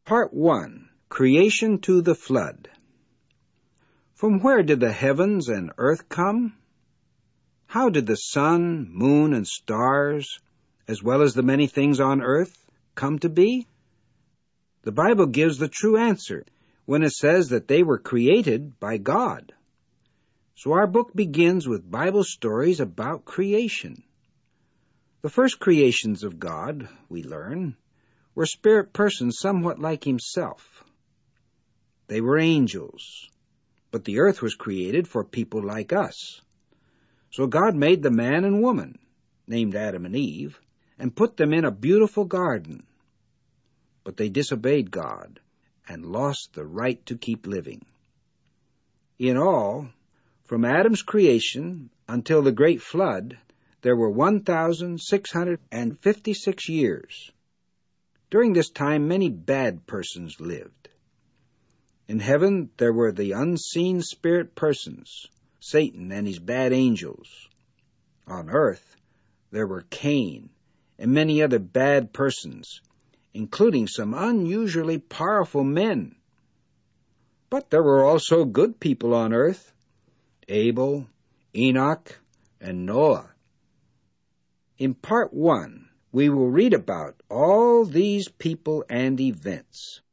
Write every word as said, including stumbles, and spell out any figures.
Part one. Creation to the Flood. From where did the heavens and earth come? How did the sun, moon, and stars, as well as the many things on earth, come to be? The Bible gives the true answer when it says that they were created by God. So our book begins with Bible stories about creation. The first creations of God, we learn, were spirit persons somewhat like himself. They were angels, but the earth was created for people like us. So God made the man and woman, named Adam and Eve, and put them in a beautiful garden. But they disobeyed God and lost the right to keep living. In all, from Adam's creation until the great flood, there were one thousand six hundred fifty-six years. During this time, many bad persons lived. In heaven, there were the unseen spirit persons, Satan and his bad angels. On earth, there were Cain and many other bad persons, including some unusually powerful men. But there were also good people on earth, Abel, Enoch, and Noah. In part one, we will read about all these people and events.